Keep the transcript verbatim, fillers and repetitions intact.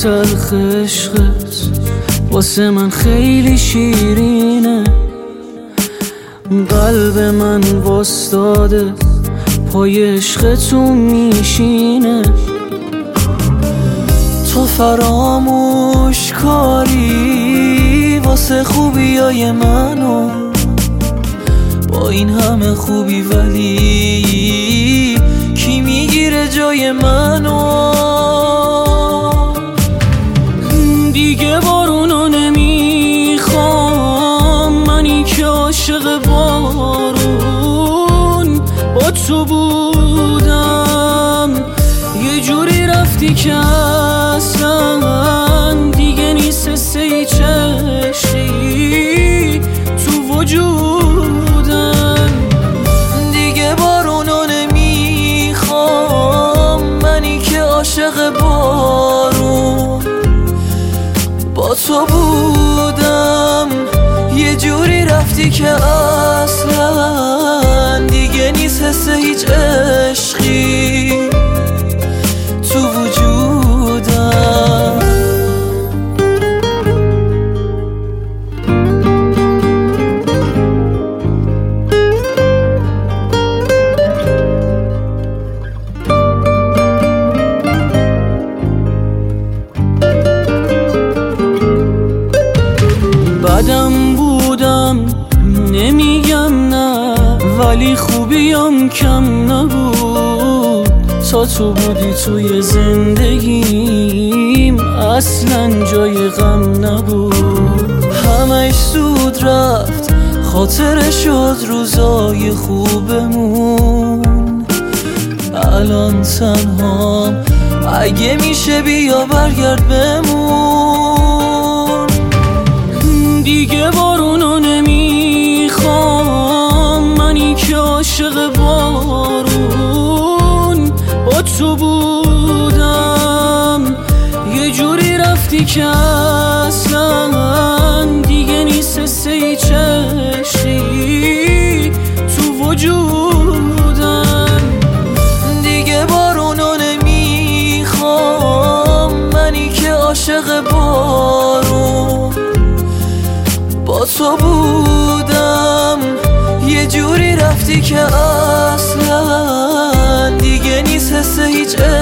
تلخ عشقت واسه من خیلی شیرینه، قلب من واسطاده پای عشقتون میشینه. تو فراموش کاری واسه خوبیای منو، با این همه خوبی ولی کی میگیره جای منو؟ دیگه بارونو نمیخوام، منی که عاشق بارون با تو بودم، یه جوری رفتی که اصلا دیگه نیست حس هیچ عشقی تو وجودم. دیگه بارونو نمیخوام، منی که عاشق بارون با تو بودم، یه جوری رفتی که اصلا دیگه نیست حس هیچ عشقی تو وجودم. بدم بودم نمیگم نه، ولی خوبیم کم نبود. تا تو بودی توی زندگیم اصلا جای غم نبود. همش زود رفت، خاطره شد روزای خوبمون. الان تنهام، اگه میشه بیا برگرد بمون. دیگه بارونو نمیخوام، منی که عاشق بارون با تو بودم، یه جوری رفتی که اصلا دیگه نیست حس هیچ عشقی تو وجودم. دیگه بارونو نمیخوام، منی که عاشق بارون با تو بودم، یه جوری رفتی که اصلا دیگه نیست حس هیچ